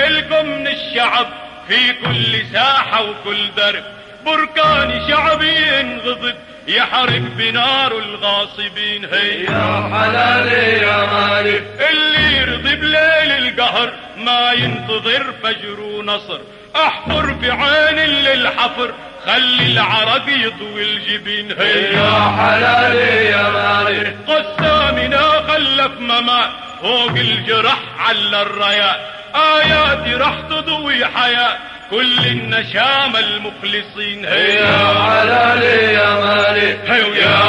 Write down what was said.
إلكم من الشعب في كل ساحة وكل درب، بركان شعبي ينغضب يحرق بنار الغاصبين. هي يا حلالي يا مالي، اللي يرضي بليل القهر ما ينتظر فجر ونصر، احفر بعين للحفر خلي العرق يطوي الجبين. هي يا حلالي يا مالي، قسامنا خلف ممات فوق الجرح على الرايات، آياتي راح تضوي حياة كل النشام المخلصين. يا حلالي يا مالي، يا